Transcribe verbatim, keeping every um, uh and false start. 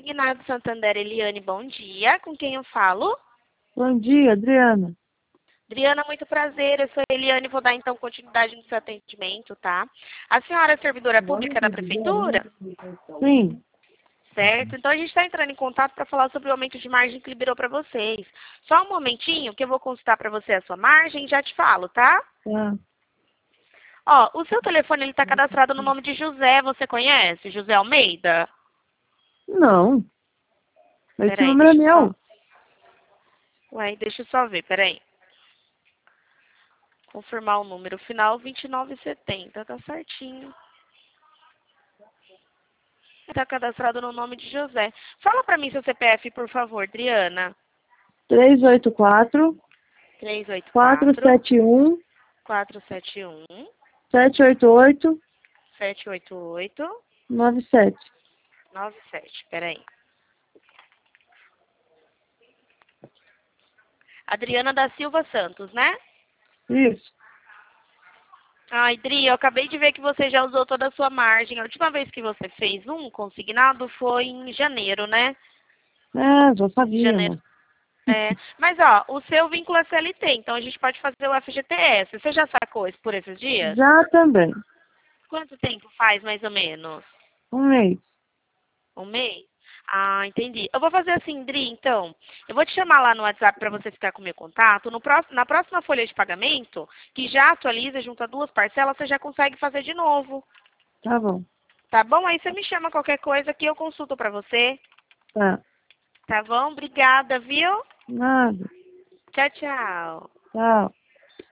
Consignado Santander, Eliane, bom dia. Com quem eu falo? Bom dia, Adriana. Adriana, muito prazer. Eu sou a Eliane, vou dar então continuidade no seu atendimento, tá? A senhora é servidora pública da prefeitura? Sim. Certo. Então a gente está entrando em contato para falar sobre o aumento de margem que liberou para vocês. Só um momentinho que eu vou consultar para você a sua margem e já te falo, tá? Tá. Ó, o seu telefone ele está cadastrado no nome de José. Você conhece? José Almeida? Não. Esse Peraí, número é deixa eu meu. só... Ué, deixa eu só ver, peraí. Confirmar o número final vinte e nove setenta, tá certinho. Está cadastrado no nome de José. Fala para mim seu C P F, por favor, Adriana. três oito quatro, três oito quatro quatro, sete um, quatro sete um, sete oito oito, sete oito oito, nove sete. nove sete. Peraí. Adriana da Silva Santos, né? Isso. Ai, Dri, eu acabei de ver que você já usou toda a sua margem. A última vez que você fez um consignado foi em janeiro, né? É, já sabia, Janeiro. mano. É, mas, ó, o seu vínculo é C L T, então a gente pode fazer o F G T S. Você já sacou isso por esses dias? Já também. Quanto tempo faz, mais ou menos? Um mês. Um mês? Ah, entendi. Eu vou fazer assim, Dri, então. Eu vou te chamar lá no WhatsApp para você ficar com o meu contato. No próximo, na próxima folha de pagamento, que já atualiza, junta duas parcelas, você já consegue fazer de novo. Tá bom. Tá bom? Aí você me chama qualquer coisa que eu consulto para você. Tá. Tá bom? Obrigada, viu? Nada. Tchau, tchau. Tchau.